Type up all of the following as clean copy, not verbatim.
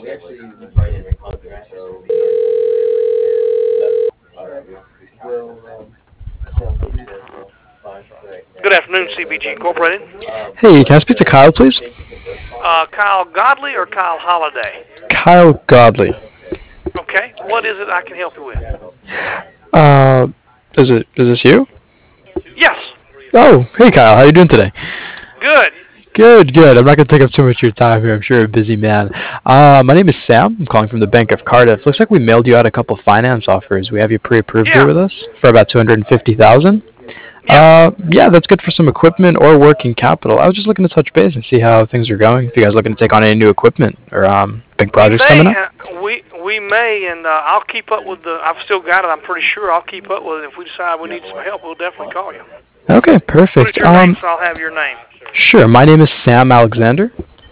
Good afternoon, CBG Incorporated. Hey, can I speak to Kyle, please? Kyle Godley or Kyle Holiday? Kyle Godley. Okay, what is it I can help you with? Uh, is this you? Yes, Oh, hey Kyle, how you doing today? good. Good, good. I'm not gonna take up too much of your time here. I'm sure you're a busy man. My name is Sam. I'm calling from the Bank of Cardiff. Looks like we mailed you out a couple finance offers. We have you pre-approved here Yeah, with us for about 250,000. yeah. Yeah, that's good for some equipment or working capital. I was just looking to touch base and see how things are going. If you guys looking to take on any new equipment or big We projects coming may, up. we may, and I'll keep up with the. I've still got it. I'm pretty sure I'll keep up with it. If we decide we need some help, we'll definitely call you. Okay, What is perfect. your name? So I'll have your name, Sure. My name is Sam Alexander,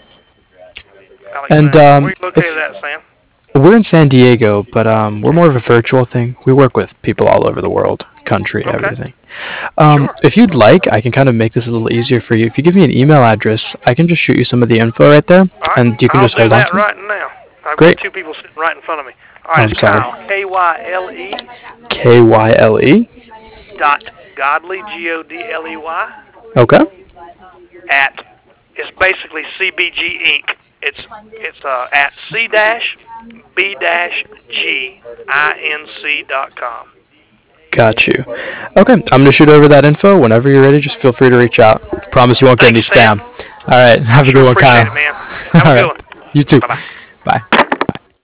and Alexander. Where you located if at, Sam? we're in San Diego, but we're more of a virtual thing. We work with people all over the world, country, Okay, everything. sure. If you'd like, I can kind of make this a little easier for you. If you give me an email address, I can just shoot you some of the info right there, All right, and you can I'll just do hold on that to it. right now. I've got Great. two people sitting right in front of me. All Oh, right, I'm it's sorry. Kyle Kyle Kyle dot Godley Godley Okay. at it's basically CBG Inc. It's at c dash b dash g inc.com. Got you. Okay, I'm gonna shoot over that info. Whenever you're ready, just feel free to reach out. Promise you won't get Thank any you, Sam. spam. All right. I Have a sure good one, appreciate Kyle. it, man. Have a All good right. one. You too. Bye bye. Bye.